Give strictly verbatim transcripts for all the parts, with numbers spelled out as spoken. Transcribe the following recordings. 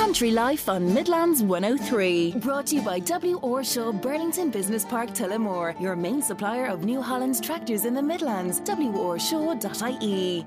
Country Life on Midlands one oh three. Brought to you by W. Orshaw, Burlington Business Park, Tullamore. Your main supplier of New Holland's tractors in the Midlands. w orshaw dot I E.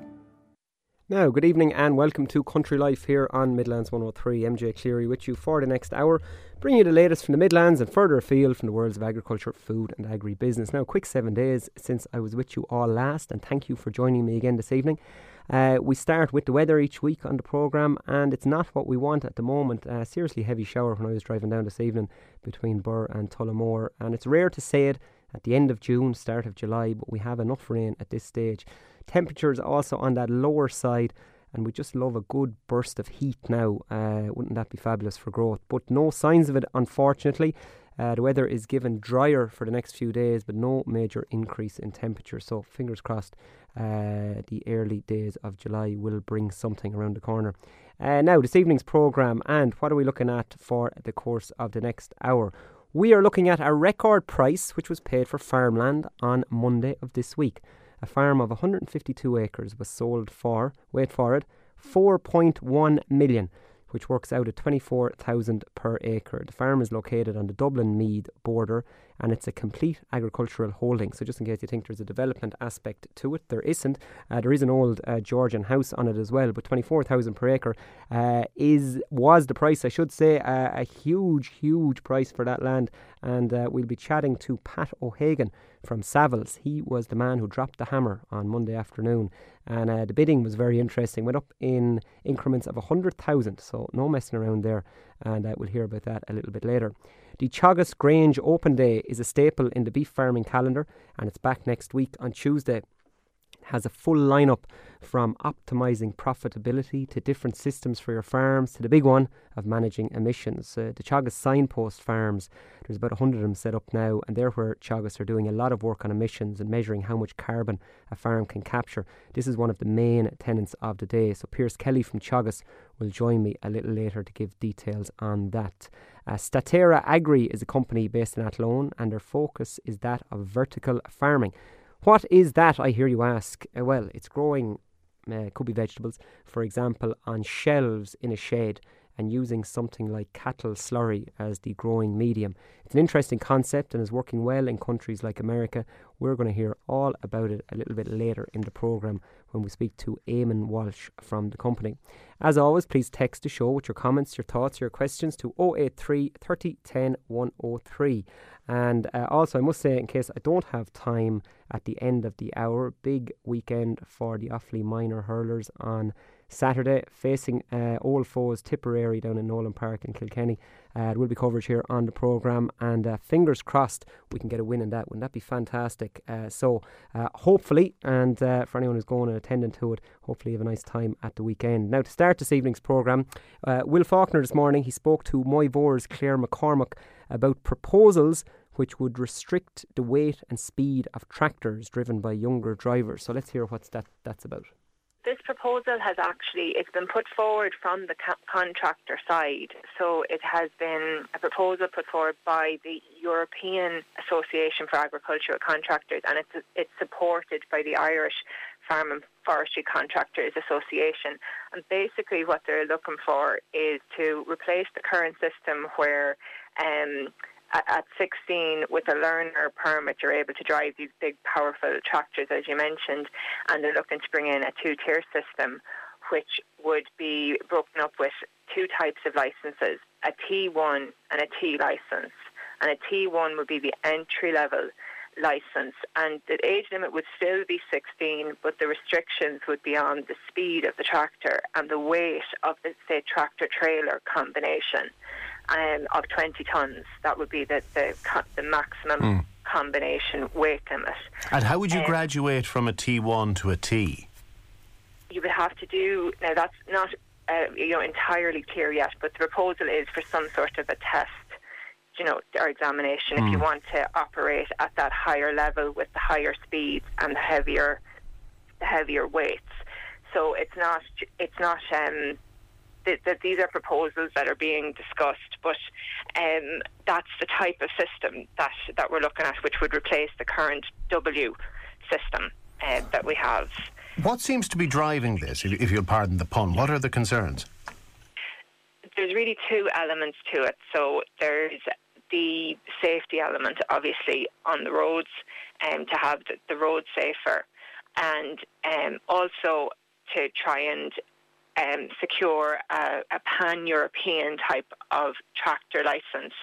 Now, good evening and welcome to Country Life here on Midlands one oh three. M J Cleary with you for the next hour, bringing you the latest from the Midlands and further afield from the worlds of agriculture, food and agri-business. Now, quick seven days since I was with you all last, and thank you for joining me again this evening. Uh, we start with the weather each week on the programme, and it's not what we want at the moment. Uh, seriously heavy shower when I was driving down this evening between Burr and Tullamore, and it's rare to say it at the end of June, start of July, but we have enough rain at this stage. Temperatures also on that lower side, and we just love a good burst of heat now. Uh, wouldn't that be fabulous for growth? But no signs of it, unfortunately. Uh, the weather is given drier for the next few days, but no major increase in temperature. So fingers crossed, uh, the early days of July will bring something around the corner. Uh, now, this evening's programme, and what are we looking at for the course of the next hour? We are looking at a record price which was paid for farmland on Monday of this week. A farm of one hundred fifty-two acres was sold for, wait for it, four point one million, which works out at twenty-four thousand per acre. The farm is located on the Dublin-Meath border, and it's a complete agricultural holding. So just in case you think there's a development aspect to it, there isn't. Uh, there is an old uh, Georgian house on it as well, but twenty-four thousand per acre uh, is was the price, I should say. Uh, a huge, huge price for that land. And uh, we'll be chatting to Pat O'Hagan from Savills. He was the man who dropped the hammer on Monday afternoon, and uh, the bidding was very interesting. Went up in increments of one hundred thousand, so no messing around there, and uh, we'll hear about that a little bit later. The Teagasc Grange Open Day is a staple in the beef farming calendar, and it's back next week on Tuesday. It has a full lineup from optimising profitability to different systems for your farms to the big one of managing emissions. Uh, the Teagasc Signpost farms, there's about one hundred of them set up now, and they're where Teagasc are doing a lot of work on emissions and measuring how much carbon a farm can capture. This is one of the main tenets of the day. So Piers Kelly from Teagasc will join me a little later to give details on that. Uh, Statera Agri is a company based in Athlone, and their focus is that of vertical farming. What is that, I hear you ask? Uh, well, it's growing, uh, could be vegetables, for example, on shelves in a shed and using something like cattle slurry as the growing medium. It's an interesting concept and is working well in countries like America. We're going to hear all about it a little bit later in the programme when we speak to Eamon Walsh from the company. As always, please text the show with your comments, your thoughts, your questions to oh eight three, thirty, ten, one oh three. And uh, also, I must say, in case I don't have time at the end of the hour, big weekend for the Offaly minor hurlers on Saturday, facing uh, old foes Tipperary down in Nolan Park in Kilkenny. Uh, there will be coverage here on the programme, and uh, fingers crossed we can get a win in that. Wouldn't that be fantastic? Uh, so uh, hopefully, and uh, for anyone who's going and attending to it, hopefully you have a nice time at the weekend. Now, to start this evening's programme, uh, Will Faulkner this morning, he spoke to Moyvore's Claire McCormack about proposals which would restrict the weight and speed of tractors driven by younger drivers. So let's hear what that, that's about. This proposal has actually, it's been put forward from the co- contractor side. So it has been a proposal put forward by the European Association for Agricultural Contractors, and it's, it's supported by the Irish Farm and Forestry Contractors Association. And basically what they're looking for is to replace the current system where um, at sixteen, with a learner permit, you're able to drive these big, powerful tractors, as you mentioned, and they're looking to bring in a two-tier system, which would be broken up with two types of licences, a T one and a T licence. And a T one would be the entry-level licence, and the age limit would still be sixteen, but the restrictions would be on the speed of the tractor and the weight of the, say, tractor-trailer combination. Um, of twenty tonnes. That would be the the, the maximum mm. combination weight limit. And how would you um, graduate from a T one to a T? You would have to do, now that's not uh, you know entirely clear yet, but the proposal is for some sort of a test, you know, or examination mm. if you want to operate at that higher level with the higher speeds and the heavier the heavier weights. So it's not it's not um That, that these are proposals that are being discussed, but um, that's the type of system that, that we're looking at, which would replace the current W system uh, that we have. What seems to be driving this, if, if you'll pardon the pun? What are the concerns? there's really two elements to it. So there's the safety element, obviously, on the roads, um, to have the, the roads safer, and um, also to try and um, secure a, a pan-European type of tractor licence.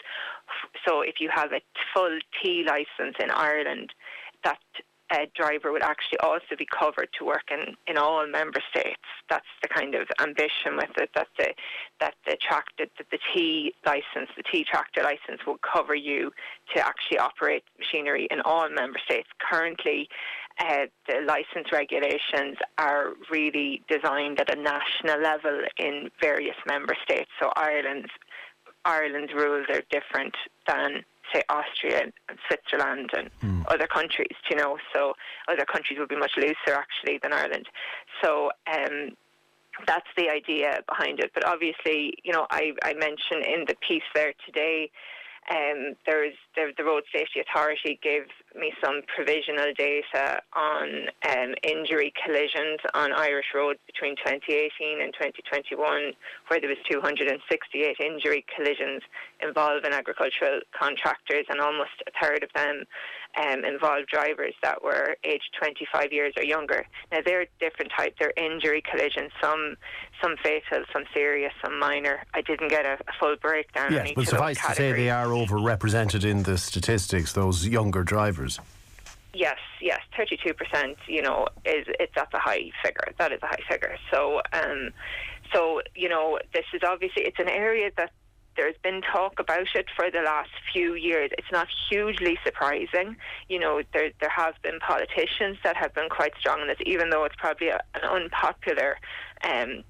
So if you have a full T licence in Ireland, that a driver would actually also be covered to work in, in all member states. That's the kind of ambition with it, that the that the tractor, that the T license, the T tractor license will cover you to actually operate machinery in all member states. Currently, uh, the license regulations are really designed at a national level in various member states. So Ireland's Ireland's rules are different than, say, Austria and Switzerland and mm. other countries, you know, so other countries will be much looser actually than Ireland. So um, that's the idea behind it. But obviously, you know, I, I mentioned in the piece there today, um, there's the, the Road Safety Authority gave me some provisional data on um, injury collisions on Irish roads between twenty eighteen and twenty twenty-one, where there was two hundred sixty-eight injury collisions involving agricultural contractors, and almost a third of them um, involved drivers that were aged twenty-five years or younger. Now, they're different types. They're injury collisions, some some fatal, some serious, some minor. I didn't get a, a full breakdown. Yes, but suffice to say they are overrepresented in the statistics, those younger drivers. Yes, yes, thirty-two percent, you know, is it's at a high figure. That is a high figure. So, um, so you know, this is obviously, it's an area that there's been talk about it for the last few years. It's not hugely surprising. You know, there there have been politicians that have been quite strong on this, even though it's probably a, an unpopular um,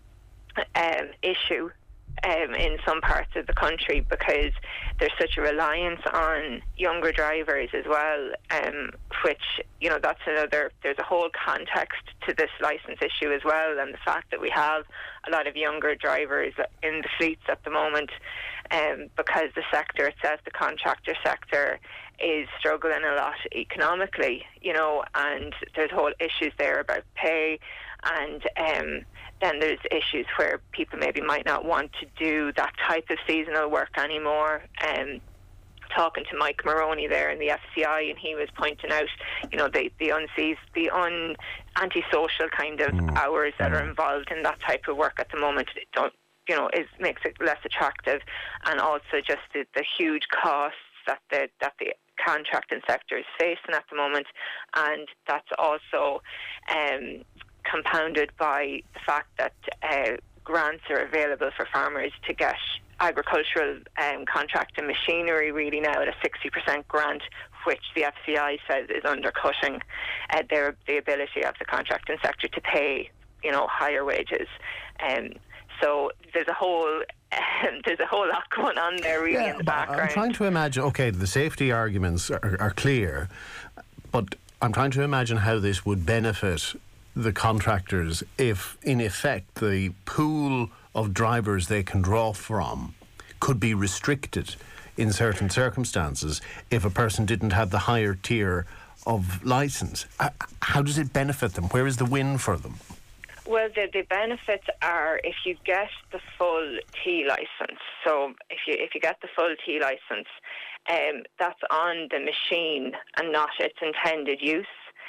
um, issue Um, in some parts of the country, because there's such a reliance on younger drivers as well, um, which, you know, that's another, there's a whole context to this licence issue as well, and the fact that we have a lot of younger drivers in the fleets at the moment, um, because the sector itself, the contractor sector, is struggling a lot economically, you know, and there's whole issues there about pay, and um, then there's issues where people maybe might not want to do that type of seasonal work anymore. Um, talking to Mike Maroney there in the F C I, and he was pointing out, you know, the the unseas, the un antisocial kind of mm. hours that are involved in that type of work at the moment. It don't, you know, is makes it less attractive, and also just the, the huge costs that the that the contracting sector is facing at the moment, and that's also um, compounded by the fact that uh, grants are available for farmers to get agricultural um, contracting machinery really now at a sixty percent grant, which the F C I says is undercutting uh, their the ability of the contracting sector to pay, you know, higher wages. Um, so there's a whole um, there's a whole lot going on there really yeah, in the background. I'm trying to imagine, okay, the safety arguments are, are clear, but I'm trying to imagine how this would benefit the contractors if, in effect, the pool of drivers they can draw from could be restricted in certain circumstances if a person didn't have the higher tier of licence. How does it benefit them? Where is the win for them? Well, the, the benefits are if you get the full T licence. So if you if you get the full T licence, um, that's on the machine and not its intended use.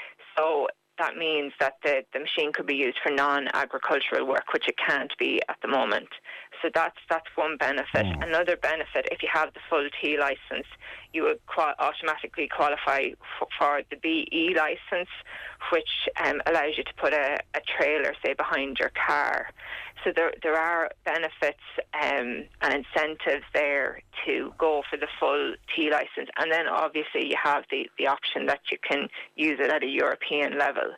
So that means that the, the machine could be used for non-agricultural work, which it can't be at the moment. So that's that's one benefit. Mm. Another benefit, if you have the full T licence, you would qual- automatically qualify f- for the B E licence, which um, allows you to put a, a trailer, say, behind your car. So there there are benefits um, and incentives there to go for the full T licence. And then obviously you have the, the option that you can use it at a European level.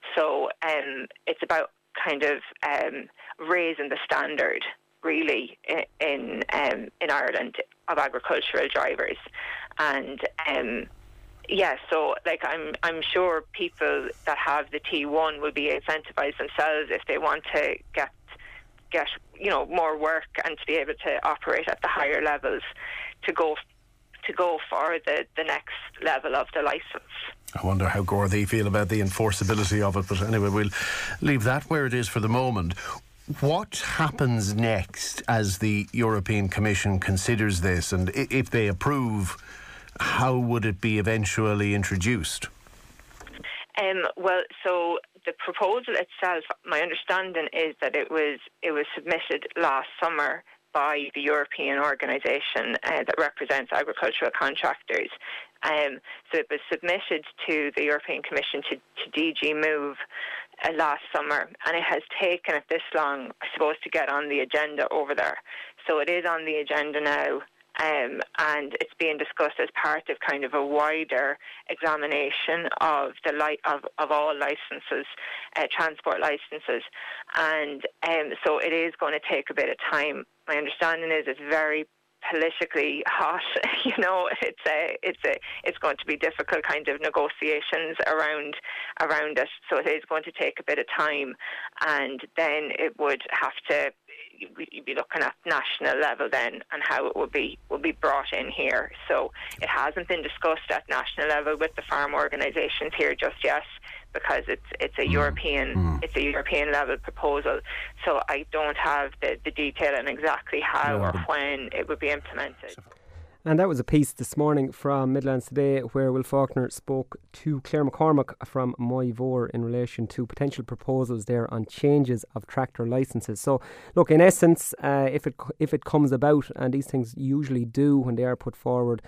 So um, it's about kind of um, raising the standard, really, in in, um, in Ireland of agricultural drivers. And um, yeah, so like I'm I'm sure people that have the T one will be incentivised themselves if they want to get get you know more work and to be able to operate at the higher levels, to go to go for the, the next level of the licence. I wonder how Gardaí feel about the enforceability of it, but anyway, we'll leave that where it is for the moment. What happens next as the European Commission considers this, and if they approve, how would it be eventually introduced? Um, well, so the proposal itself, my understanding is that it was it was submitted last summer by the European organisation uh, that represents agricultural contractors. Um, so it was submitted to the European Commission, to, to D G Move uh, last summer, and it has taken it this long, I suppose, to get on the agenda over there. So it is on the agenda now. Um, and it's being discussed as part of kind of a wider examination of the li- of, of all licences, uh, transport licences, and um, so it is going to take a bit of time. My understanding is it's very politically hot. You know, it's a, it's a, it's going to be difficult kind of negotiations around around it. So it is going to take a bit of time, and then it would have to. You'd be looking at national level then, and how it would be will be brought in here. So it hasn't been discussed at national level with the farm organisations here just yet, because it's it's a mm. European mm. it's a European level proposal. So I don't have the, the detail on exactly how no. or when it would be implemented. And that was a piece this morning from Midlands Today where Will Faulkner spoke to Claire McCormack from Moivore in relation to potential proposals there on changes of tractor licences. So, look, in essence, uh, if it if it comes about, and these things usually do when they are put forward,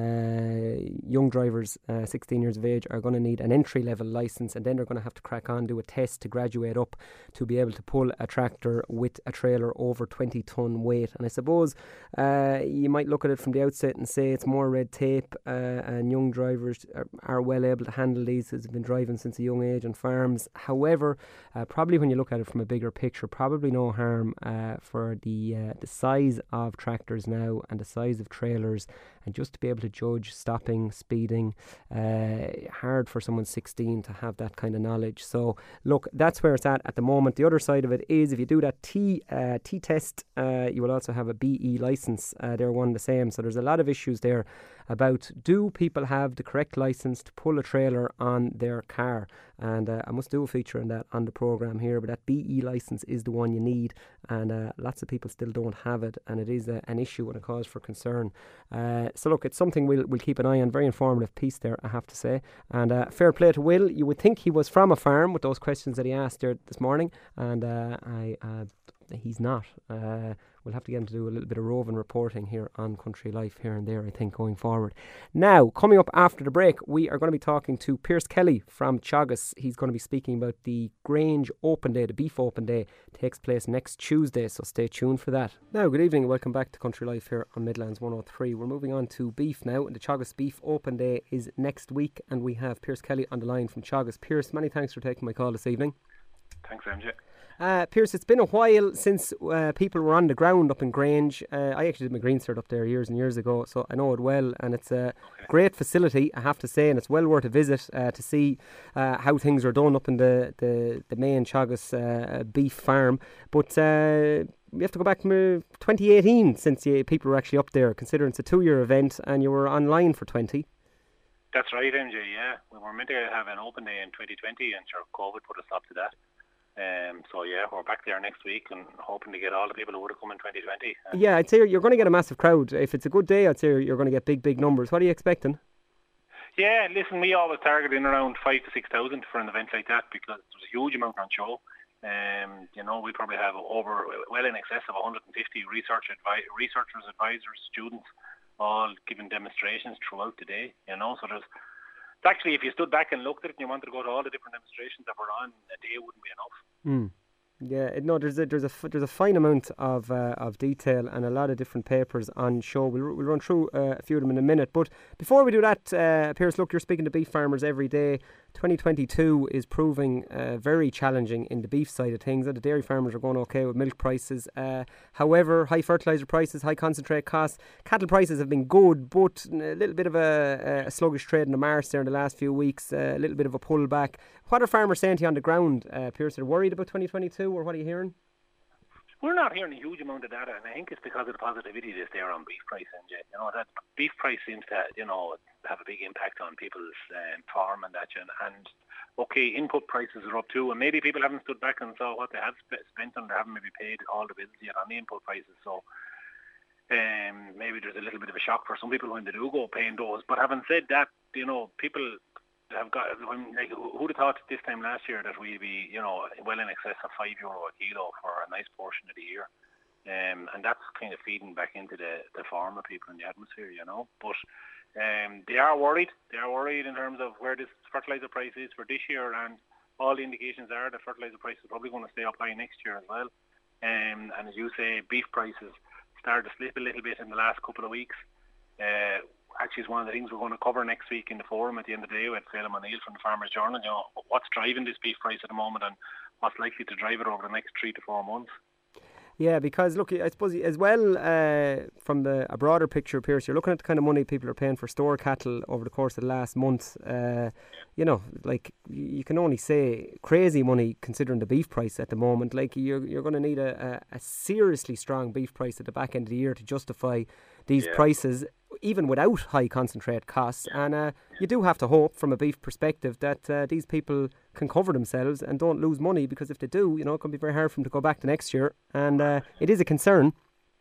uh, young drivers, uh, sixteen years of age, are going to need an entry-level licence, and then they're going to have to crack on, do a test to graduate up to be able to pull a tractor with a trailer over twenty tonne weight. And I suppose uh, you might look at it from the outset and say it's more red tape, uh, and young drivers are, are well able to handle these, as have been driving since a young age on farms. However, uh, probably when you look at it from a bigger picture, probably no harm uh, for the uh, the size of tractors now and the size of trailers, and just to be able to judge stopping, speeding. Uh, hard for someone sixteen to have that kind of knowledge. So look, that's where it's at at the moment. The other side of it is, if you do that T uh, T test, uh, you will also have a B E licence. Uh, they're one and the same. So there's a lot of issues there about, do people have the correct licence to pull a trailer on their car? And uh, I must do a feature on that on the programme here, but that B E licence is the one you need, and uh, lots of people still don't have it, and it is a, an issue and a cause for concern. Uh, so look, it's something we'll, we'll keep an eye on. Very informative piece there, I have to say. And uh, fair play to Will. You would think he was from a farm with those questions that he asked there this morning, and uh, I uh, he's not. Uh, we'll have to get him to do a little bit of roving reporting here on Country Life here and there, I think, going forward. Now, coming up after the break, we are going to be talking to Pierce Kelly from Teagasc. He's going to be speaking about the Grange Open Day, the Beef Open Day, takes place next Tuesday, so stay tuned for that. Now, good evening, welcome back to Country Life here on Midlands one oh three. We're moving on to beef now, and the Teagasc Beef Open Day is next week, and we have Pierce Kelly on the line from Teagasc. Pierce, many thanks for taking my call this evening. Thanks, M J. Uh, Pierce, it's been a while since uh, people were on the ground up in Grange. Uh, I actually did my green cert up there years and years ago, so I know it well, and it's a okay. great facility, I have to say, and it's well worth a visit uh, to see uh, how things are done up in the, the, the main Teagasc uh, beef farm. But uh, we have to go back to twenty eighteen since you, people were actually up there, considering it's a two-year event and you were online for twenty. That's right, M J, yeah. We were meant to have an open day in twenty twenty, and sure, COVID put a stop to that. Um, so yeah, we're back there next week and hoping to get all the people who would have come in twenty twenty. Um, yeah, I'd say you're going to get a massive crowd. If it's a good day, I'd say you're going to get big, big numbers. What are you expecting? Yeah, listen, we always target in around five to six thousand for an event like that, because there's a huge amount on show. Um, you know, we probably have over well in excess of one hundred fifty research advi- researchers, advisors, students, all giving demonstrations throughout the day. You know, so there's. Actually, if you stood back and looked at it and you wanted to go to all the different demonstrations that were on, a day wouldn't be enough. Mm. Yeah, no, there's a there's a there's a fine amount of uh, of detail and a lot of different papers on show. We'll we'll run through uh, a few of them in a minute. But before we do that, uh, Pierce, look, you're speaking to beef farmers every day. twenty twenty-two is proving uh, very challenging in the beef side of things. And the dairy farmers are going okay with milk prices. Uh, however, high fertiliser prices, high concentrate costs, cattle prices have been good, but a little bit of a, a sluggish trade in the marsh there in the last few weeks. Uh, a little bit of a pullback. What are farmers saying to you on the ground, uh, Pierce? Are they worried about twenty twenty-two, or what are you hearing? We're not hearing a huge amount of data, and I think it's because of the positivity that's there on beef price. And you know, that beef price seems to, you know, have a big impact on people's um, farm and that. And okay, input prices are up too, and maybe people haven't stood back and saw what they have sp- spent and they haven't maybe paid all the bills yet on the input prices. So um, maybe there's a little bit of a shock for some people when they do go paying those. But having said that, you know, people have got, like, who'd have thought this time last year that we'd be, you know, well in excess of five euro a kilo for a nice portion of the year. Um, and that's kind of feeding back into the, the farmer people in the atmosphere, you know. But um, they are worried. They are worried in terms of where this fertiliser price is for this year, and all the indications are that fertiliser price is probably going to stay up high next year as well. Um, and as you say, beef prices started to slip a little bit in the last couple of weeks. Uh, actually, it's one of the things we're going to cover next week in the forum at the end of the day with Phelim O'Neill from the Farmers Journal. You know, what's driving this beef price at the moment and what's likely to drive it over the next three to four months. Yeah, because look, I suppose as well uh, from the a broader picture, Pierce, you're looking at the kind of money people are paying for store cattle over the course of the last month. Uh, you know, like you can only say crazy money considering the beef price at the moment. Like you're you're going to need a, a, a seriously strong beef price at the back end of the year to justify these yeah. prices, even without high concentrate costs. And uh, you do have to hope from a beef perspective that uh, these people can cover themselves and don't lose money, because if they do, you know, it can be very hard for them to go back the next year. And uh, it is a concern.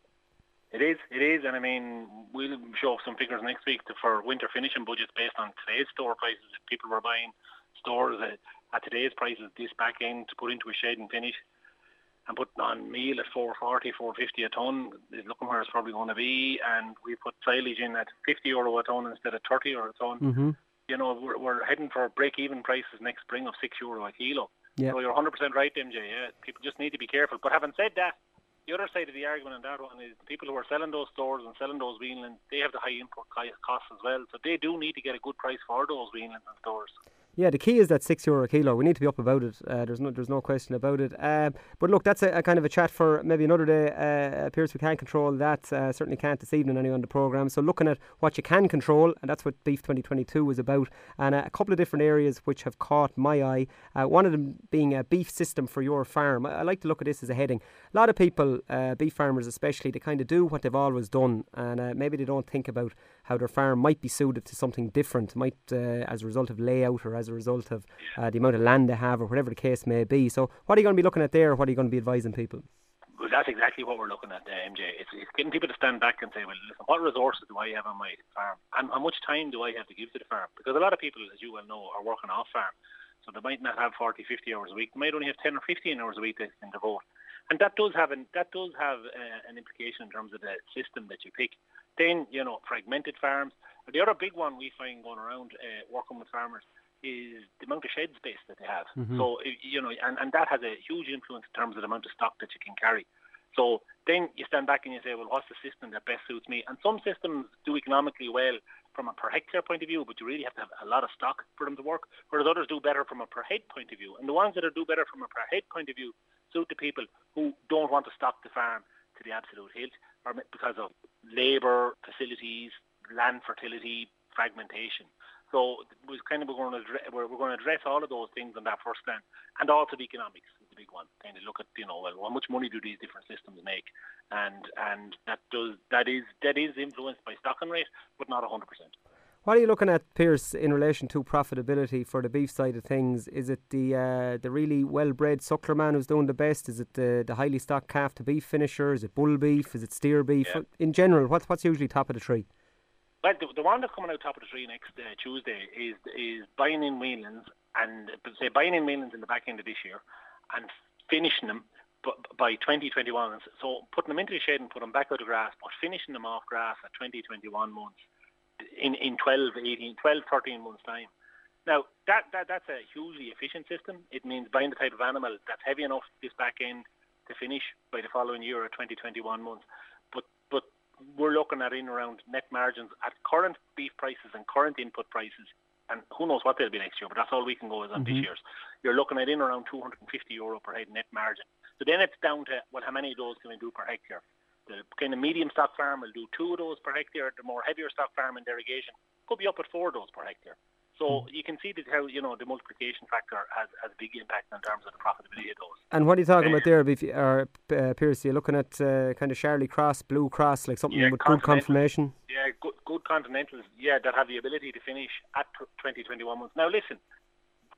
It is, it is. And I mean, we'll show some figures next week to, for winter finishing budgets based on today's store prices. If people were buying stores at, at today's prices, this back end to put into a shed and finish, and put on meal at four forty, four fifty a tonne is looking where it's probably going to be. And we put silage in at fifty euro a tonne instead of thirty euro a tonne. Mm-hmm. You know, we're, we're heading for break-even prices next spring of six euro a kilo. Yeah. So you're one hundred percent right, M J. Yeah, people just need to be careful. But having said that, the other side of the argument on that one is the people who are selling those stores and selling those weanlings, they have the high input costs as well. So they do need to get a good price for those weanlings and stores. Yeah, the key is that six euro a kilo. We need to be up about it. Uh, there's no, there's no question about it. Uh, but look, that's a, a kind of a chat for maybe another day. Uh, appears we can't control that. Uh, certainly can't this evening anyway on the programme. So looking at what you can control, and that's what Beef twenty twenty-two is about. And uh, a couple of different areas which have caught my eye. Uh, one of them being a beef system for your farm. I, I like to look at this as a heading. A lot of people, uh, beef farmers especially, they kind of do what they've always done, and uh, maybe they don't think about how their farm might be suited to something different, might uh, as a result of layout or as a result of uh, the amount of land they have or whatever the case may be. So what are you going to be looking at there? What are you going to be advising people? Well, that's exactly what we're looking at, uh, M J. It's, it's getting people to stand back and say, well, listen, what resources do I have on my farm? And how much time do I have to give to the farm? Because a lot of people, as you well know, are working off farm. So they might not have forty, fifty hours a week. They might only have ten or fifteen hours a week they can devote. And that does have an, that does have uh, an implication in terms of the system that you pick. Then, you know, fragmented farms. The other big one we find going around uh, working with farmers is the amount of shed space that they have. Mm-hmm. So, you know, and, and that has a huge influence in terms of the amount of stock that you can carry. So then you stand back and you say, well, what's the system that best suits me? And some systems do economically well from a per hectare point of view, but you really have to have a lot of stock for them to work, whereas others do better from a per head point of view. And the ones that are do better from a per head point of view suit the people who don't want to stock the farm to the absolute hilt, or because of labour, facilities, land fertility, fragmentation. So we're kind of we're going to address, we're, we're going to address all of those things on that first plan, and also the economics is the big one. Kind of look at, you know, well, how much money do these different systems make, and and that does that is that is influenced by stocking rate, but not a hundred percent. What are you looking at, Pierce, in relation to profitability for the beef side of things? Is it the uh, the really well-bred suckler man who's doing the best? Is it the, the highly stocked calf to beef finisher? Is it bull beef? Is it steer beef? Yeah. In general, what's what's usually top of the tree? Well, the, the one that's coming out top of the tree next uh, Tuesday is is buying in weanlings and say buying in weanlings in the back end of this year and finishing them b- by twenty twenty-one. So putting them into the shed and putting them back out of grass, but finishing them off grass at twenty twenty-one months in, in twelve, eighteen, twelve, thirteen months' time. Now, that, that that's a hugely efficient system. It means buying the type of animal that's heavy enough this back end to finish by the following year at twenty twenty-one months. But but we're looking at in around net margins at current beef prices and current input prices, and who knows what they'll be next year, but that's all we can go is on mm-hmm. this year's. You're looking at in around two hundred fifty euro per head net margin. So then it's down to, well, how many of those can we do per hectare? The kind of medium stock farm will do two of those per hectare. The more heavier stock farm in irrigation could be up at four of those per hectare. So you can see that how, you know, the multiplication factor has, has a big impact in terms of the profitability of those. And what are you talking uh, about there, Beef, or, uh, Pierce? You're looking at uh, kind of Charlie Cross, Blue Cross, like something yeah, with good confirmation? Yeah, good, good continentals, yeah, that have the ability to finish at twenty twenty-one months. Now listen,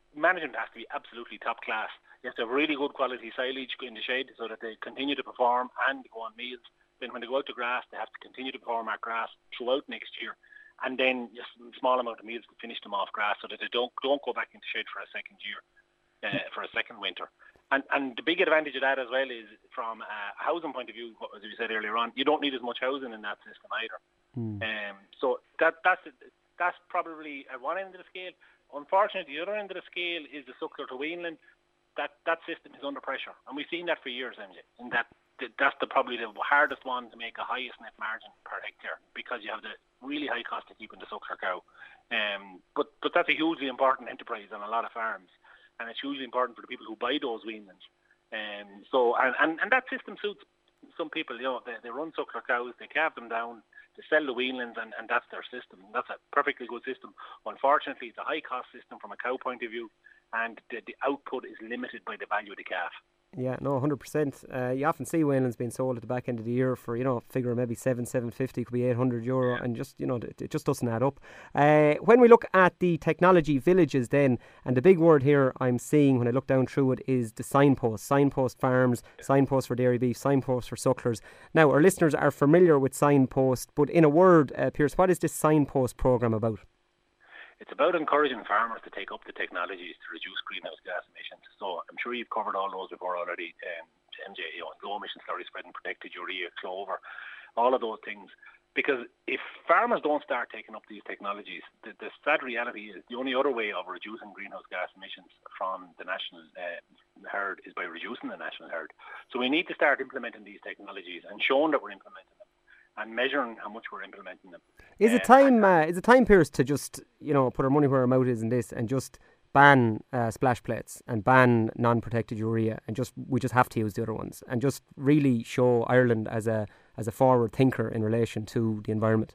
management has to be absolutely top class. You have to have really good quality silage in the shade so that they continue to perform and go on meals. Then when they go out to grass, they have to continue to perform at grass throughout next year. And then just a small amount of meals to finish them off grass so that they don't don't go back into shade for a second year, uh, for a second winter. And and the big advantage of that as well is from a housing point of view, as we said earlier on, you don't need as much housing in that system either. Mm. Um, so that that's that's probably at one end of the scale. Unfortunately, the other end of the scale is the suckler to weanling. That that system is under pressure, and we've seen that for years, M J. And that that's the probably the hardest one to make a highest net margin per hectare because you have the really high cost of keeping the suckler cow. Um, but but that's a hugely important enterprise on a lot of farms. And it's hugely important for the people who buy those weanlings. Um, so, and, and, and that system suits some people. You know, they, they run suckler cows, they calve them down, they sell the weanlings, and, and that's their system. That's a perfectly good system. Unfortunately, it's a high-cost system from a cow point of view, and the, the output is limited by the value of the calf. Yeah, no, one hundred percent. Uh, you often see weanlings being sold at the back end of the year for, you know, figure maybe seven, seven fifty, could be eight hundred euro, and just, you know, it, it just doesn't add up. Uh, when we look at the technology villages then, and the big word here I'm seeing when I look down through it is the signpost, signpost farms, signpost for dairy beef, signpost for sucklers. Now, our listeners are familiar with signpost, but in a word, uh, Pierce, what is this signpost programme about? It's about encouraging farmers to take up the technologies to reduce greenhouse gas emissions. So I'm sure you've covered all those before already, um, M J, you know, low emission slurry spreading, protected urea, clover, all of those things. Because if farmers don't start taking up these technologies, the, the sad reality is the only other way of reducing greenhouse gas emissions from the national uh, herd is by reducing the national herd. So we need to start implementing these technologies and showing that we're implementing them and measuring how much we're implementing them. Is it time, uh, is it time, Pierce, to just, you know, put our money where our mouth is in this and just ban uh, splash plates and ban non-protected urea, and just we just have to use the other ones and just really show Ireland as a as a forward thinker in relation to the environment?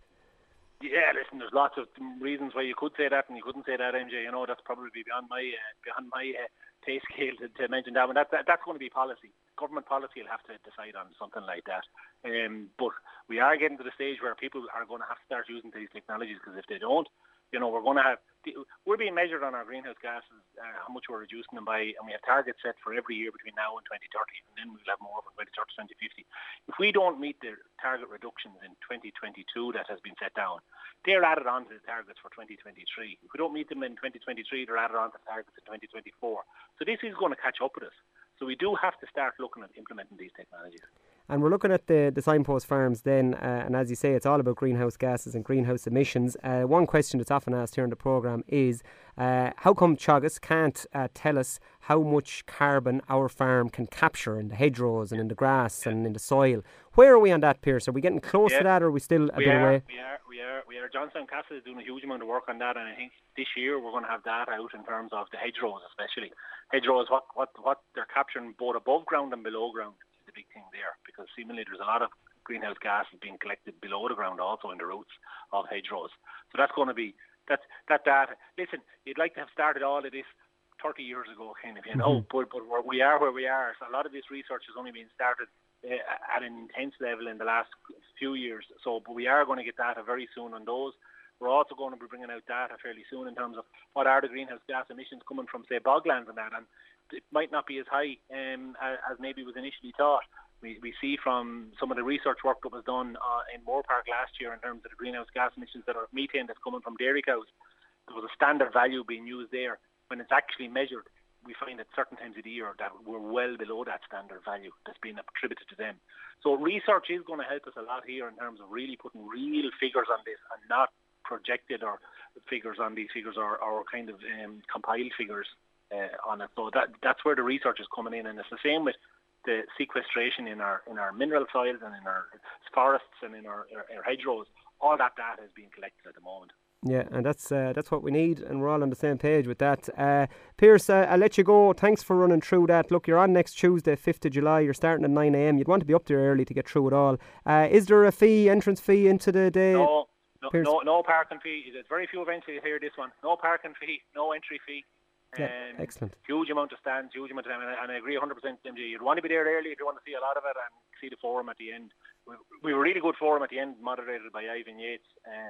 Yeah, listen, there's lots of reasons why you could say that and you couldn't say that, M J. You know, that's probably beyond my uh, beyond my uh, pay scale to, to mention that. But that, that that's going to be policy. Government policy will have to decide on something like that. Um, but we are getting to the stage where people are going to have to start using these technologies, because if they don't, you know, we're going to have, we're being measured on our greenhouse gases, uh, how much we're reducing them by, and we have targets set for every year between now and twenty thirty, and then we'll have more for twenty thirty, twenty fifty. If we don't meet the target reductions in twenty twenty-two that has been set down, they're added on to the targets for twenty twenty-three. If we don't meet them in twenty twenty-three, they're added on to the targets in twenty twenty-four. So this is going to catch up with us. So we do have to start looking at implementing these technologies. And we're looking at the, the signpost farms then, uh, and as you say, it's all about greenhouse gases and greenhouse emissions. Uh, one question that's often asked here in the programme is, uh, how come Teagasc can't uh, tell us how much carbon our farm can capture in the hedgerows and in the grass and in the soil? Where are we on that, Pierce? Are we getting close yeah. to that, or are we still a we bit are, away? We are, we are, we are. Johnstown Castle is doing a huge amount of work on that, and I think this year we're going to have data out in terms of the hedgerows, especially. Hedgerows, what, what, what they're capturing both above ground and below ground is the big thing there, because seemingly there's a lot of greenhouse gases being collected below the ground also in the roots of hedgerows. So that's going to be, that's, that data. Listen, you'd like to have started all of this thirty years ago, kind of, you know, mm-hmm. but, but we are where we are. So a lot of this research has only been started uh, at an intense level in the last few years. So but we are going to get data very soon on those. We're also going to be bringing out data fairly soon in terms of what are the greenhouse gas emissions coming from, say, boglands and that. And it might not be as high um, as, as maybe was initially thought. We, we see from some of the research work that was done uh, in Moore Park last year in terms of the greenhouse gas emissions that are methane that's coming from dairy cows. There was a standard value being used there. When it's actually measured, we find at certain times of the year that we're well below that standard value that's being attributed to them. So research is going to help us a lot here in terms of really putting real figures on this and not projected or figures on these figures or, or kind of um, compiled figures uh, on it. So that that's where the research is coming in, and it's the same with the sequestration in our in our mineral soils and in our forests and in our, our, our hedgerows. All that data is being collected at the moment. Yeah, and that's uh, that's what we need, and we're all on the same page with that. Uh, Pierce, uh, I'll let you go. Thanks for running through that. Look, you're on next Tuesday, fifth of July. You're starting at nine a.m. You'd want to be up there early to get through it all. Uh, is there a fee, entrance fee into the day? No, no, no, no parking fee. There's very few events you hear this one. No parking fee, no entry fee. Yeah, um, excellent. Huge amount of stands, huge amount of time, and I, and I agree one hundred percent, M J. You'd want to be there early if you want to see a lot of it and see the forum at the end. We, we were a really good forum at the end, moderated by Ivan Yates. Um,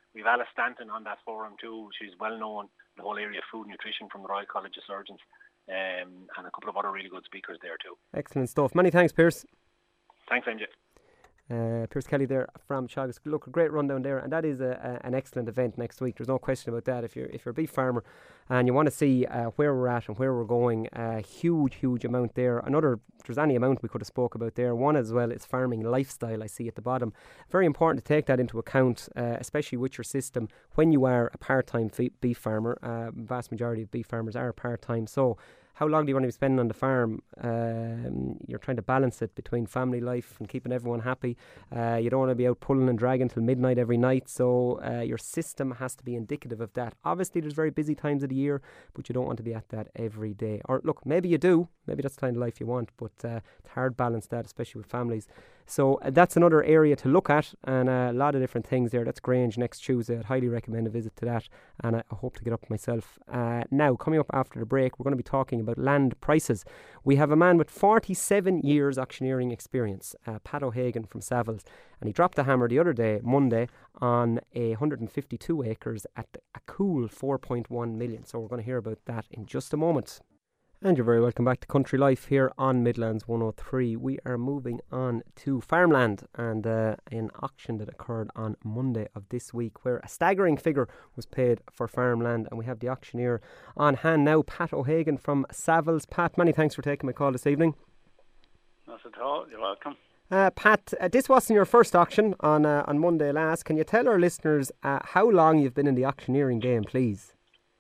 We've Alice Stanton on that forum too. She's well known in the whole area of food and nutrition from the Royal College of Surgeons, um, and a couple of other really good speakers there too. Excellent stuff. Many thanks, Pierce. Thanks, M J. Uh, Pierce Kelly there from Teagasc. Look, a great rundown there, and that is a, a, an excellent event next week. There's no question about that. If you're if you're a beef farmer and you want to see uh, where we're at and where we're going, a uh, huge, huge amount there. Another, if there's any amount we could have spoke about there. One as well is farming lifestyle. I see at the bottom. Very important to take that into account, uh, especially with your system when you are a part-time beef farmer. Uh, vast majority of beef farmers are part-time, so. How long do you want to be spending on the farm? Um, you're trying to balance it between family life and keeping everyone happy. Uh, you don't want to be out pulling and dragging till midnight every night. So uh, your system has to be indicative of that. Obviously, there's very busy times of the year, but you don't want to be at that every day. Or look, maybe you do. Maybe that's the kind of life you want, but uh, it's hard to balance that, especially with families. So uh, that's another area to look at, and uh, a lot of different things there. That's Grange next Tuesday. I'd highly recommend a visit to that, and I, I hope to get up myself. Uh, now, coming up after the break, we're going to be talking about land prices. We have a man with forty-seven years auctioneering experience, uh, Pat O'Hagan from Savills, and he dropped the hammer the other day, Monday, on a one hundred fifty-two acres at a cool four point one million. So we're going to hear about that in just a moment. And you're very welcome back to Country Life here on Midlands one oh three. We are moving on to farmland and uh, an auction that occurred on Monday of this week where a staggering figure was paid for farmland, and we have the auctioneer on hand now, Pat O'Hagan from Savills. Pat, many thanks for taking my call this evening. Not at all, you're welcome. Uh, Pat, uh, this wasn't your first auction on uh, on Monday last. Can you tell our listeners uh, how long you've been in the auctioneering game, please?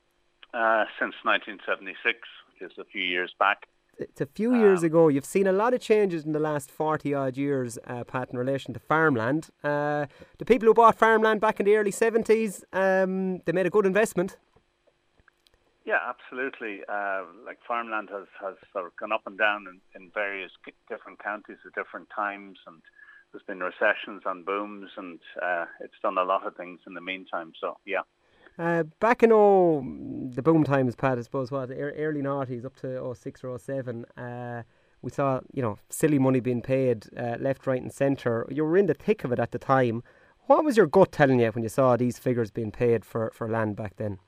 Uh, since nineteen seventy-six. Is a few years back. It's a few um, years ago. You've seen a lot of changes in the last forty odd years, uh, Pat, in relation to farmland. Uh, the people who bought farmland back in the early seventies, um, they made a good investment. Yeah, absolutely. Uh, like farmland has, has sort of gone up and down in, in various different counties at different times, and there's been recessions and booms, and uh, it's done a lot of things in the meantime. So, yeah. Uh, back in oh, the boom times, Pat, I suppose, what, early noughties up to oh six or oh seven, uh, we saw, you know, silly money being paid uh, left, right and centre. You were in the thick of it at the time. What was your gut telling you when you saw these figures being paid for, for land back then?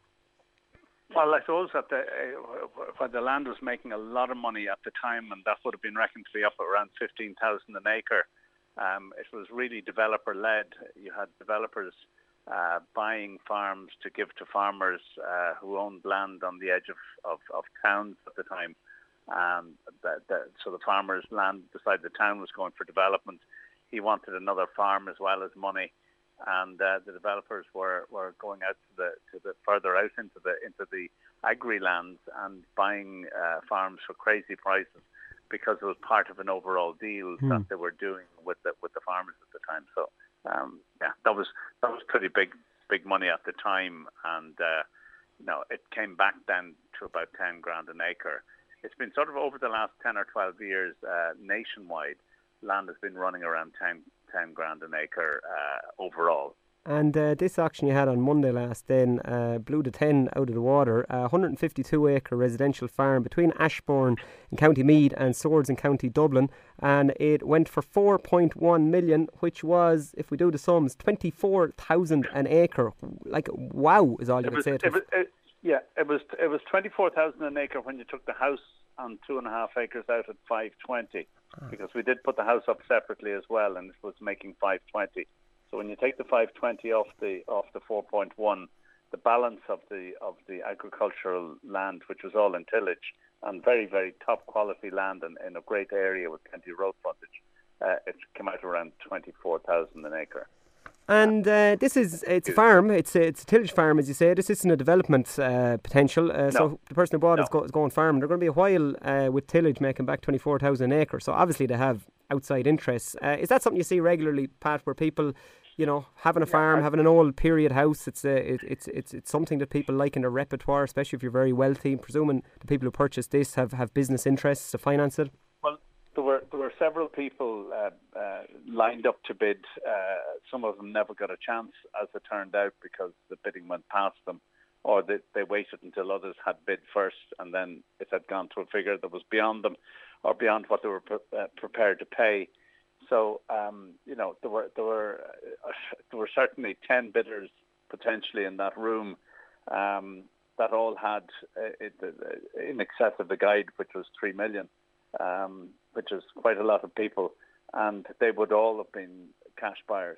Well, I suppose that the, uh, when the land was making a lot of money at the time, and that would have been reckoned to be up around fifteen thousand an acre, um, it was really developer-led. You had developers Uh, buying farms to give to farmers uh, who owned land on the edge of, of, of towns at the time. Um, that, that, so the farmer's land beside the town was going for development. He wanted another farm as well as money, and uh, the developers were, were going out to the to the further out into the into the agri lands and buying uh, farms for crazy prices because it was part of an overall deal hmm. that they were doing with the with the farmers at the time. So. Um, yeah, that was that was pretty big big money at the time, and uh, you know, it came back then to about ten grand an acre. It's been sort of over the last ten or twelve years uh, nationwide, land has been running around ten, ten grand an acre uh, overall. And uh, this auction you had on Monday last then uh, blew the ten out of the water. A one hundred fifty-two acre residential farm between Ashbourne in County Meath and Swords in County Dublin, and it went for four point one million, which was, if we do the sums, twenty-four thousand an acre. Like, wow, is all you could say to it. Was, it yeah, it was it was twenty-four thousand an acre when you took the house on two and a half acres out at five twenty, ah. because we did put the house up separately as well, and it was making five twenty. So when you take the five twenty off the off the four point one, the balance of the of the agricultural land, which was all in tillage and very very top quality land and in a great area with plenty of road frontage, uh, it came out around twenty four thousand an acre. And uh, this is it's a farm. It's a, it's a tillage farm, as you say. This isn't a development uh, potential. Uh, no. So the person who bought no. it is, go, is going farming. They're going to be a while uh, with tillage making back twenty four thousand an acre. So obviously they have outside interests. Uh, is that something you see regularly, Pat, where people, you know, having a farm, yeah, having an old period house, it's a, it, it's it's it's something that people like in their repertoire, especially if you're very wealthy. Presuming the people who purchase this have, have business interests to finance it. Well, there were there were several people uh, uh, lined up to bid. Uh, some of them never got a chance, as it turned out, because the bidding went past them, or they, they waited until others had bid first, and then it had gone to a figure that was beyond them, or beyond what they were pre- uh, prepared to pay. So, um, you know, there were there were uh, there were certainly ten bidders, but potentially in that room um, that all had uh, it, uh, in excess of the guide, which was three million, um, which is quite a lot of people, and they would all have been cash buyers.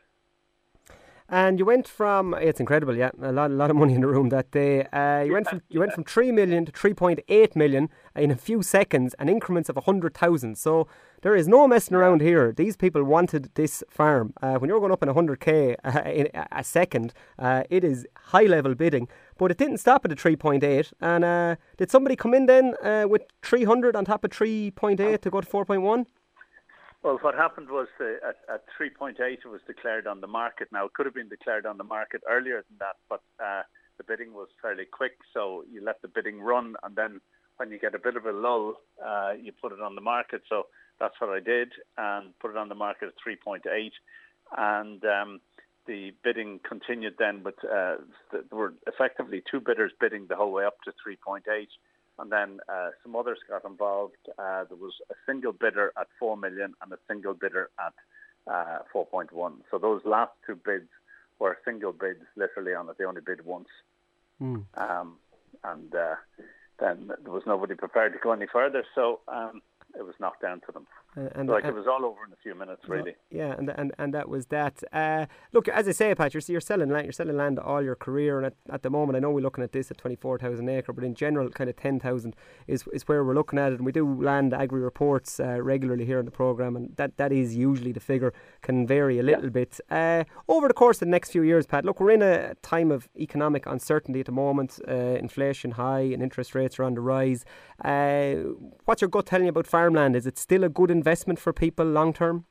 And you went from, it's incredible, yeah, a lot, a lot of money in the room that day. Uh, you yeah, went from you yeah. went from three million to three point eight million in a few seconds, and increments of one hundred thousand. So there is no messing around here. These people wanted this farm. Uh, when you're going up in one hundred k uh, in a second, uh, it is high-level bidding. But it didn't stop at the three point eight. And uh, did somebody come in then uh, with three hundred on top of three point eight to go to four point one? Well, what happened was uh, at, at three point eight it was declared on the market. Now, it could have been declared on the market earlier than that, but uh, the bidding was fairly quick, so you let the bidding run, and then when you get a bit of a lull, uh, you put it on the market. So that's what I did, and put it on the market at three point eight, and um, the bidding continued then, but uh, there were effectively two bidders bidding the whole way up to three point eight. And then uh, some others got involved. Uh, there was a single bidder at four million and a single bidder at uh, four point one. So those last two bids were single bids, literally on it. They only bid once. Mm. Um, and uh, then there was nobody prepared to go any further. So um, it was knocked down to them. Uh, and like uh, it was all over in a few minutes, really. Yeah, and and and that was that. Uh, look, as I say, Pat, you're, you're selling land. You're selling land all your career, and at, at the moment, I know we're looking at this at twenty-four thousand acre, but in general, kind of ten thousand is is where we're looking at it. And we do land agri reports uh, regularly here on the program, and that, that is usually the figure. Can vary a little yeah. bit uh, over the course of the next few years. Pat, look, we're in a time of economic uncertainty at the moment. Uh, inflation high, and interest rates are on the rise. Uh, what's your gut telling you about farmland? Is it still a good investment for people long term?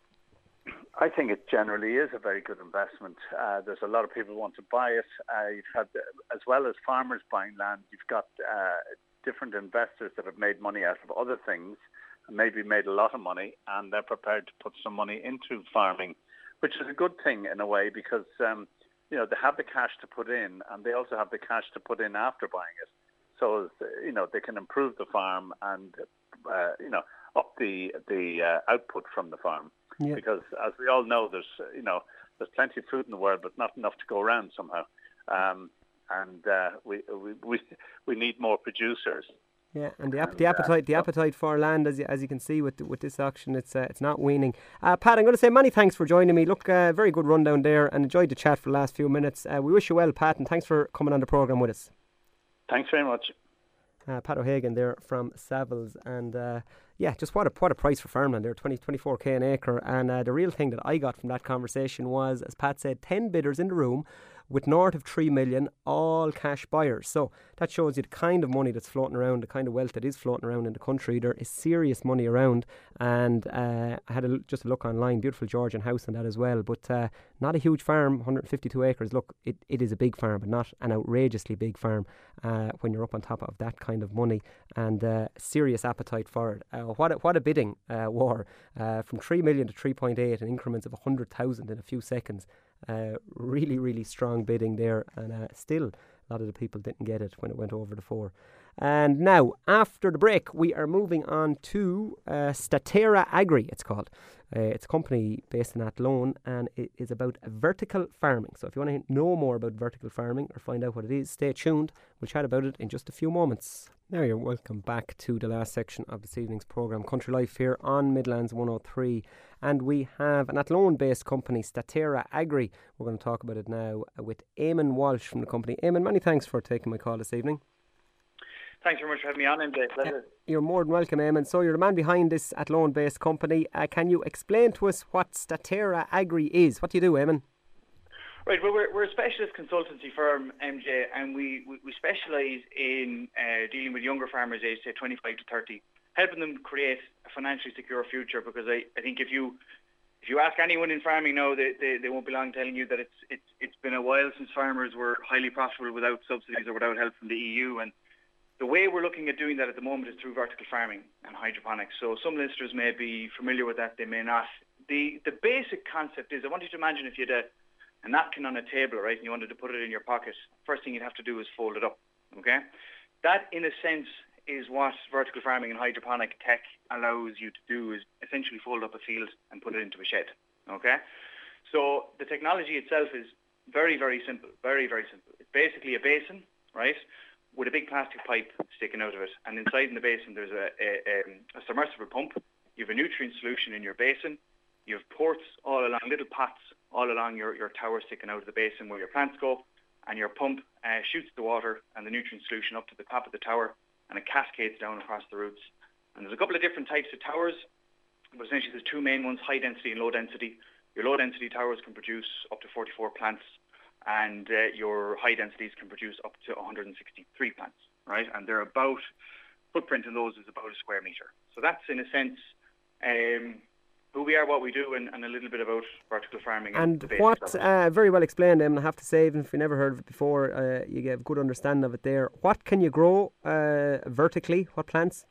I think it generally is a very good investment. Uh, there's a lot of people who want to buy it. Uh, you've had, as well as farmers buying land, you've got uh, different investors that have made money out of other things, and maybe made a lot of money, and they're prepared to put some money into farming, which is a good thing in a way, because um, you know, they have the cash to put in, and they also have the cash to put in after buying it. So you know, they can improve the farm and uh, you know, up the the uh, output from the farm. Yeah. Because as we all know, there's you know there's plenty of food in the world, but not enough to go around somehow, um, and uh, we, we we we need more producers. Yeah, and the, ap- and, the appetite, uh, the appetite for land, as you, as you can see with with this auction, it's uh, it's not waning. Uh, Pat, I'm going to say many thanks for joining me. Look, uh, very good rundown there, and enjoyed the chat for the last few minutes. Uh, we wish you well, Pat, and thanks for coming on the programme with us. Thanks very much. Uh, Pat O'Hagan there from Savills, and uh, yeah, just what a what a price for farmland there, twenty, twenty-four k an acre. And uh, the real thing that I got from that conversation was, as Pat said, ten bidders in the room with north of three million, all cash buyers. So that shows you the kind of money that's floating around, the kind of wealth that is floating around in the country. There is serious money around, and uh, I had a, just a look online, beautiful Georgian house and that as well, but uh, not a huge farm, one hundred fifty-two acres. Look, it, it is a big farm, but not an outrageously big farm uh, when you're up on top of that kind of money, and uh, serious appetite for it. Uh, what, a, what a bidding uh, war, uh, from three million to three point eight in increments of one hundred thousand in a few seconds. Uh, really, really strong bidding there, and uh, still a lot of the people didn't get it when it went over the four. And now, after the break, we are moving on to uh, Statera Agri, it's called. Uh, it's a company based in Athlone, and it is about vertical farming. So if you want to know more about vertical farming or find out what it is, stay tuned. We'll chat about it in just a few moments. Now you're welcome back to the last section of this evening's programme, Country Life, here on Midlands one oh three. And we have an Athlone-based company, Statera Agri. We're going to talk about it now with Eamon Walsh from the company. Eamon, many thanks for taking my call this evening. Thanks very much for having me on, M J. Pleasure. You're more than welcome, Eamon. So you're the man behind this Athlone-based company. Uh, can you explain to us what Statera Agri is? What do you do, Eamon? Right, well, we're, we're a specialist consultancy firm, M J, and we, we, we specialise in uh, dealing with younger farmers aged, say, twenty-five to thirty, helping them create a financially secure future, because I, I think if you if you ask anyone in farming now, they, they, they won't be long telling you that it's, it's it's been a while since farmers were highly profitable without subsidies or without help from the E U, and the way we're looking at doing that at the moment is through vertical farming and hydroponics. So some listeners may be familiar with that, they may not. The the basic concept is, I want you to imagine if you had a, a napkin on a table, right, and you wanted to put it in your pocket, first thing you'd have to do is fold it up, okay? That, in a sense, is what vertical farming and hydroponic tech allows you to do, is essentially fold up a field and put it into a shed, okay? So the technology itself is Very, very simple. Very, very simple. It's basically a basin, right, with a big plastic pipe sticking out of it. And inside in the basin, there's a, a, a submersible pump. You have a nutrient solution in your basin. You have ports all along, little pots all along your, your tower sticking out of the basin where your plants go. And your pump uh, shoots the water and the nutrient solution up to the top of the tower, and it cascades down across the roots. And there's a couple of different types of towers, but essentially there's two main ones, high density and low density. Your low density towers can produce up to forty-four plants, and uh, your high densities can produce up to one hundred sixty-three plants, right? And they're about, footprint in those is about a square metre. So that's, in a sense, um, who we are, what we do, and, and a little bit about vertical farming. And, and what, uh, very well explained, Em, I have to say, even if you never heard of it before, uh, you get a good understanding of it there. What can you grow uh, vertically? What plants?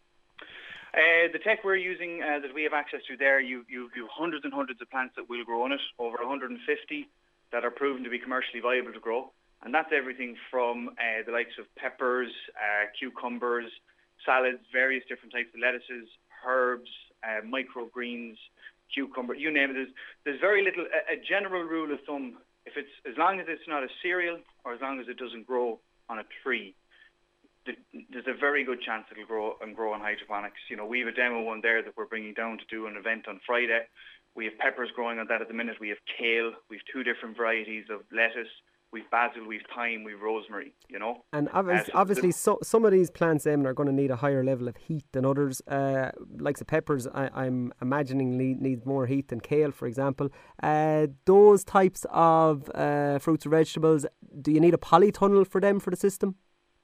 Uh, the tech we're using uh, that we have access to there, you, you, you have hundreds and hundreds of plants that will grow on it, over one hundred fifty that are proven to be commercially viable to grow. And that's everything from uh, the likes of peppers, uh, cucumbers, salads, various different types of lettuces, herbs, uh, microgreens, cucumber, you name it. There's, there's very little, a, a general rule of thumb, if it's as long as it's not a cereal or as long as it doesn't grow on a tree, there's a very good chance it'll grow and grow on hydroponics. You know, we have a demo one there that we're bringing down to do an event on Friday. We have peppers growing on that at the minute. We have kale. We have two different varieties of lettuce. We've basil, we've thyme, we've rosemary, you know. And obviously, uh, so obviously so, some of these plants, Eamon, are going to need a higher level of heat than others. Uh, like the peppers, I, I'm imagining need, need more heat than kale, for example. Uh, those types of uh, fruits or vegetables, do you need a polytunnel for them for the system?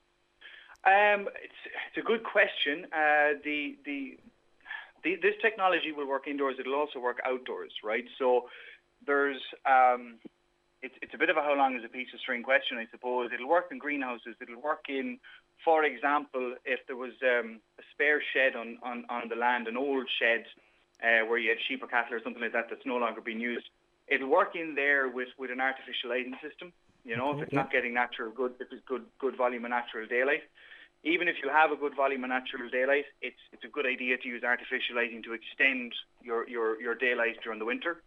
Um, it's, it's a good question. Uh, the, the the this technology will work indoors. It'll also work outdoors, right? So there's um, it's it's a bit of a how long is a piece of string question, I suppose. It'll work in greenhouses. It'll work in, for example, if there was um, a spare shed on, on, on the land, an old shed uh, where you had sheep or cattle or something like that that's no longer being used. It'll work in there with, with an artificial lighting system. You know, if it's not getting natural good, if it's good good volume of natural daylight. Even if you have a good volume of natural daylight, it's it's a good idea to use artificial lighting to extend your, your, your daylight during the winter.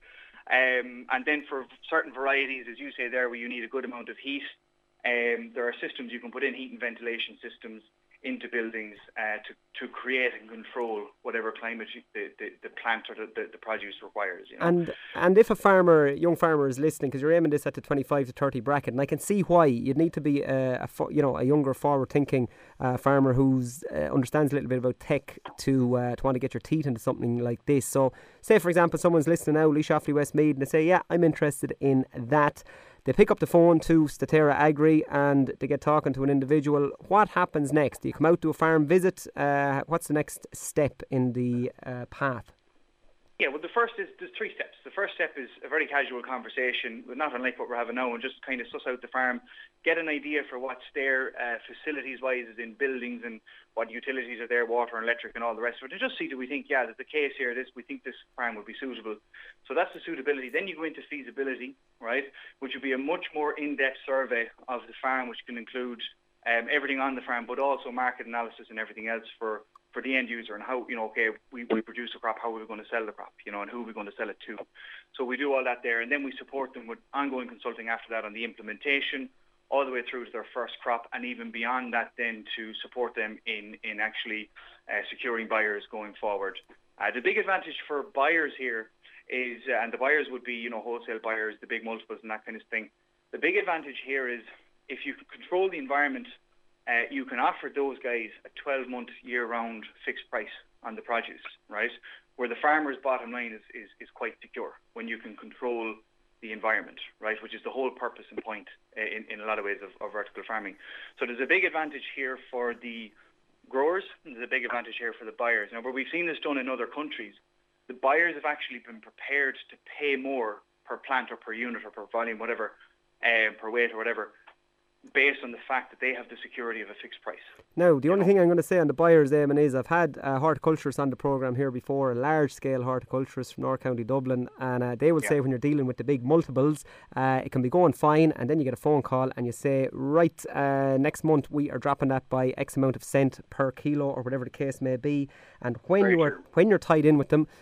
Um, and then for certain varieties, as you say there, where you need a good amount of heat, um, there are systems you can put in, heat and ventilation systems into buildings uh, to, to create and control whatever climate you, the, the, the plant or the, the, the produce requires. You know? And and if a farmer, young farmer is listening, because you're aiming this at the twenty-five to thirty bracket, and I can see why you'd need to be a, a you know a younger, forward-thinking uh, farmer who uh, understands a little bit about tech to uh, to want to get your teeth into something like this. So, say for example, someone's listening now, Laois Offaly, Westmeath, and they say, "Yeah, I'm interested in that." They pick up the phone to Statera Agri and they get talking to an individual. What happens next? Do you come out to a farm visit? Uh, what's the next step in the uh, path? Yeah, well, the first is, there's three steps. The first step is a very casual conversation, not unlike what we're having now, and just kind of suss out the farm, get an idea for what's there uh, facilities-wise, as in buildings and what utilities are there, water and electric and all the rest of it, and just see, do we think, yeah, there's a case here, this we think this farm would be suitable. So that's the suitability. Then you go into feasibility, right, which would be a much more in-depth survey of the farm, which can include um, everything on the farm, but also market analysis and everything else for for the end user and how, you know, okay, we, we produce a crop, how are we going to sell the crop, you know, and who are we going to sell it to. So we do all that there, and then we support them with ongoing consulting after that on the implementation, all the way through to their first crop, and even beyond that then to support them in, in actually uh, securing buyers going forward. Uh, the big advantage for buyers here is, uh, and the buyers would be, you know, wholesale buyers, the big multiples and that kind of thing. The big advantage here is if you control the environment, Uh, you can offer those guys a twelve-month, year-round fixed price on the produce, right? Where the farmer's bottom line is, is, is quite secure when you can control the environment, right? Which is the whole purpose and point uh, in, in a lot of ways of, of vertical farming. So there's a big advantage here for the growers, and there's a big advantage here for the buyers. Now, where we've seen this done in other countries, the buyers have actually been prepared to pay more per plant or per unit or per volume, whatever, uh, per weight or whatever, based on the fact that they have the security of a fixed price. Now, the only thing I'm going to say on the buyers, Eamon, is I've had uh, horticulturists on the programme here before, a large-scale horticulturist from North County Dublin, and uh, they will yeah. say when you're dealing with the big multiples, uh, it can be going fine, and then you get a phone call and you say, right, uh, next month we are dropping that by X amount of cent per kilo or whatever the case may be, and when, you are, when you're tied in with them,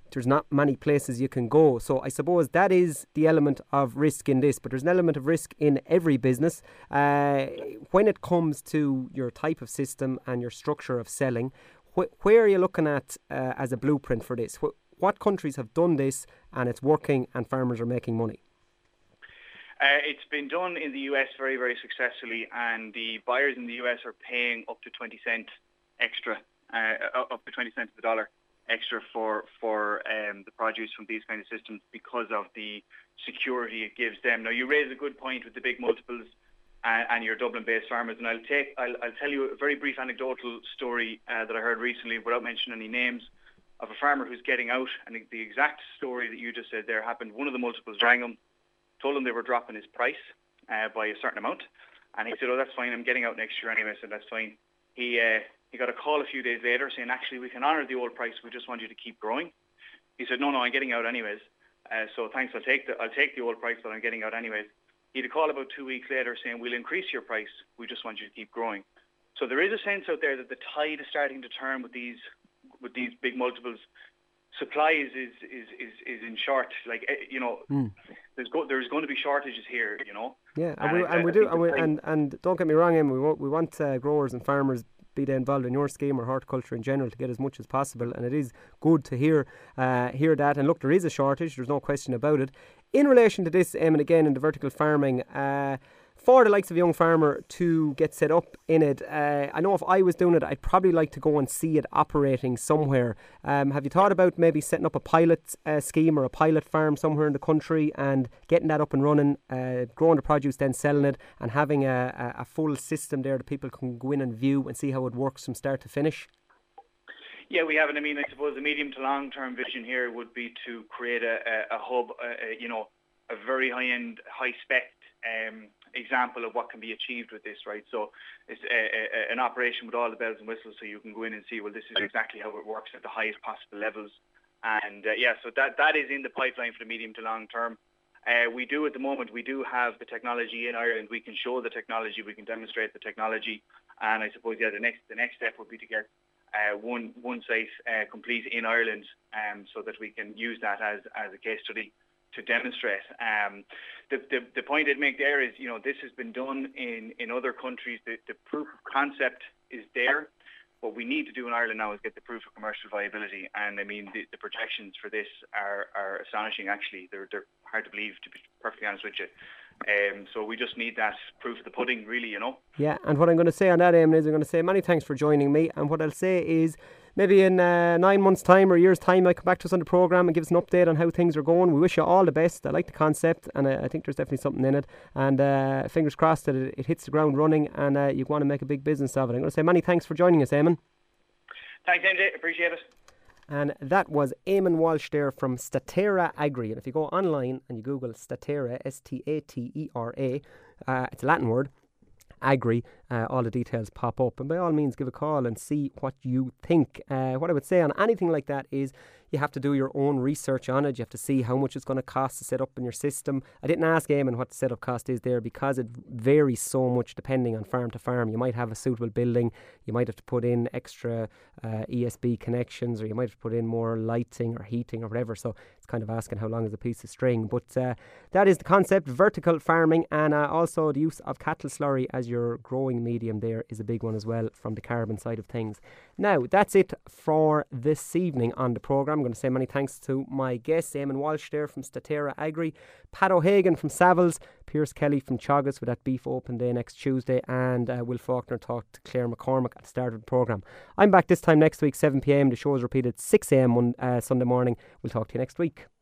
there's not many places you can go. So I suppose that is the element of risk in this, but there's an element of risk in every business. Uh, when it comes to your type of system and your structure of selling, wh- where are you looking at uh, as a blueprint for this? Wh- what countries have done this and it's working and farmers are making money? Uh, it's been done in the U S very, very successfully, and the buyers in the U S are paying up to twenty cents extra, uh, up to twenty cents of the dollar extra for for um, the produce from these kind of systems because of the security it gives them. Now, you raise a good point with the big multiples and, and your Dublin-based farmers, and I'll take I'll, I'll tell you a very brief anecdotal story uh, that I heard recently, without mentioning any names, of a farmer who's getting out, and the exact story that you just said there happened. One of the multiples rang him, told him they were dropping his price uh, by a certain amount, and he said, "Oh, that's fine, I'm getting out next year anyway," so that's fine. He uh, he got a call a few days later saying, "Actually, we can honour the old price, we just want you to keep growing." He said, "No, no, I'm getting out anyways, uh, so thanks, I'll take the I'll take the old price, but I'm getting out anyways." He had a call about two weeks later saying, "We'll increase your price, we just want you to keep growing." So there is a sense out there that the tide is starting to turn with these with these big multiples. Supply is is, is, is, is in short, like, you know, mm. there's go, there's going to be shortages here, you know. Yeah, and, and we, and we do, and, we, and and don't get me wrong, Em, we want, we want uh, growers and farmers, be they involved in your scheme or horticulture in general, to get as much as possible, and it is good to hear uh, hear that. And look, there is a shortage, there's no question about it. In relation to this, Em, and again in the vertical farming, uh, for the likes of a young farmer to get set up in it, uh, I know if I was doing it, I'd probably like to go and see it operating somewhere. Um, have you thought about maybe setting up a pilot uh, scheme or a pilot farm somewhere in the country and getting that up and running, uh, growing the produce, then selling it, and having a, a, a full system there that people can go in and view and see how it works from start to finish? Yeah, we have it. I mean, I suppose the medium to long-term vision here would be to create a, a, a hub, a, a, you know, a very high-end, high-spec um, example of what can be achieved with this, right? So it's a, a, an operation with all the bells and whistles, so you can go in and see, well, this is exactly how it works at the highest possible levels. And uh, yeah, so that that is in the pipeline for the medium to long term. Uh, we do at the moment, we do have the technology in Ireland. We can show the technology, we can demonstrate the technology, and I suppose yeah, the next the next step would be to get uh, one one site uh, complete in Ireland, um, so that we can use that as as a case study to demonstrate. Um, the, the the point I'd make there is, you know, this has been done in, in other countries. The, the proof of concept is there. What we need to do in Ireland now is get the proof of commercial viability. And I mean, the, the projections for this are, are astonishing, actually. They're, they're hard to believe, to be perfectly honest with you. Um, so we just need that proof of the pudding, really, you know. Yeah, and what I'm going to say on that, Eamon, is I'm going to say many thanks for joining me. And what I'll say is, maybe in uh, nine months' time or a year's time, I come back to us on the programme and give us an update on how things are going. We wish you all the best. I like the concept, and I, I think there's definitely something in it. And uh, fingers crossed that it, it hits the ground running, and uh, you want to make a big business of it. I'm going to say many thanks for joining us, Eamon. Thanks, M J. Appreciate it. And that was Eamon Walsh there from Statera Agri. And if you go online and you Google Statera, S T A T E R A, uh, it's a Latin word, Agri, uh, all the details pop up. And by all means, give a call and see what you think. Uh, what I would say on anything like that is you have to do your own research on it. You have to see how much it's going to cost to set up in your system. I didn't ask Eamon what the setup cost is there because it varies so much depending on farm to farm. You might have a suitable building, you might have to put in extra uh, E S B connections, or you might have to put in more lighting or heating or whatever. So it's kind of asking how long is a piece of string. But uh, that is the concept, vertical farming, and uh, also the use of cattle slurry as your growing medium there is a big one as well from the carbon side of things. Now, that's it for this evening on the programme. I'm going to say many thanks to my guests, Eamon Walsh there from Statera Agri, Pat O'Hagan from Savills, Pierce Kelly from Teagasc with that beef open day next Tuesday, and uh, Will Faulkner talked to Claire McCormick at the start of the programme. I'm back this time next week, seven p m. The show is repeated six a m on uh, Sunday morning. We'll talk to you next week.